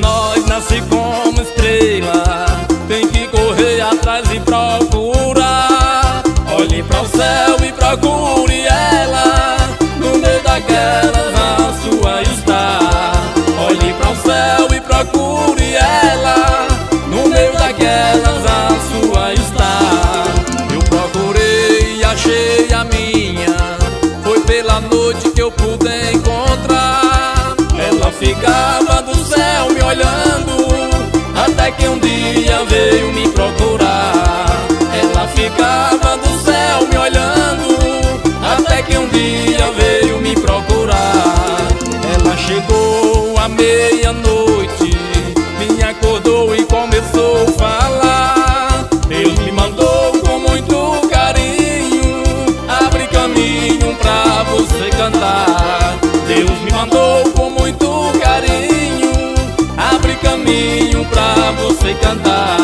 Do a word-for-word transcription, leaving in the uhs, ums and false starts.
nós nasce como estrela, tem que correr atrás e procurar. Olhe para o céu e procure ela, no meio daquelas a sua está. Olhe para o céu e procure ela, no meio daquelas a sua está. Eu procurei e achei a minha, foi pela noite que eu pude encontrar. Ela ficava do céu me olhando, até que um dia veio me procurar. Ela ficava do céu me olhando, até que um dia veio me procurar. Ela chegou à meia-noite, me acordou e começou a falar. Deus me mandou com muito carinho, abre caminho pra você cantar. Deus me mandou com muito carinho, abre caminho pra você cantar.